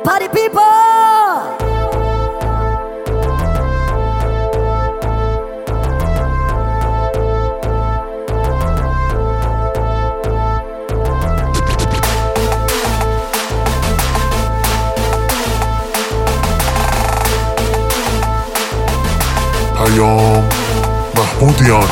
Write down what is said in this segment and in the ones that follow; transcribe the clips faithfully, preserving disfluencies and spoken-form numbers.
party people. پیام محمودیان.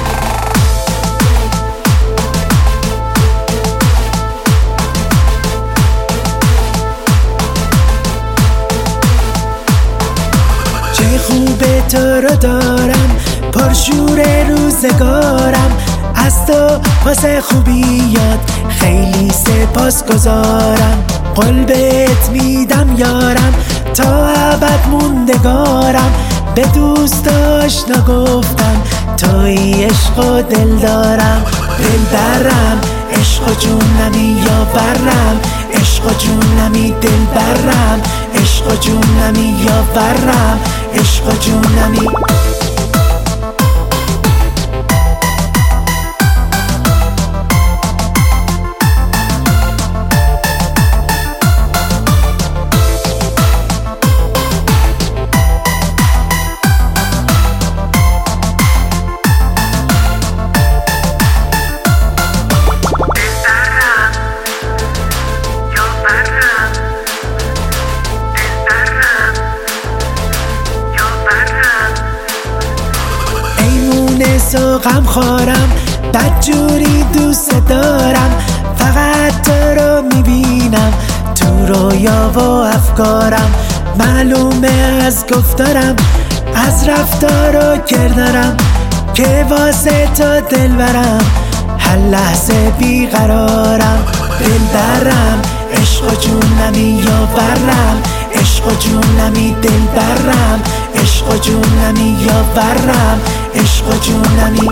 چه خوبه تو رو دارم، پرشور روزگارم، از تو واسه خوبیات خیلی سپاس گذارم. قول بهت میدم یارم، تا ابد موندگارم، به دوست آشنا گفتم توی عشق و دل دارم. دل برم عشق و جونمی یا برم، عشق و جونمی دل برم، عشق و جونمی یا برم، عشق و جونمی. سو غم خورم، بدجوری دوست دارم، فقط تو رو میبینم تو رویا و افکارم. معلومه از گفتارم، از رفتار و کردارم، که واسه تو دل برم، هر لحظه بیقرارم. دل برم عشق و جونمی یا برم، عشق و جونمی دل برم، عشق و جونمی یا برم، عشق و جونمی.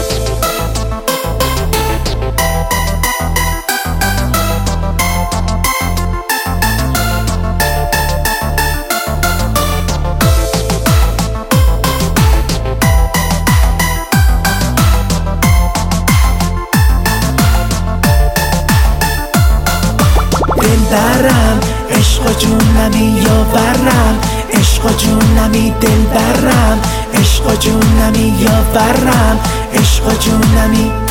دل برم عشق و جونمی یا برم، عشق و جونمی دل برم، عشق و جونمی یا برم، عشق و جونمی.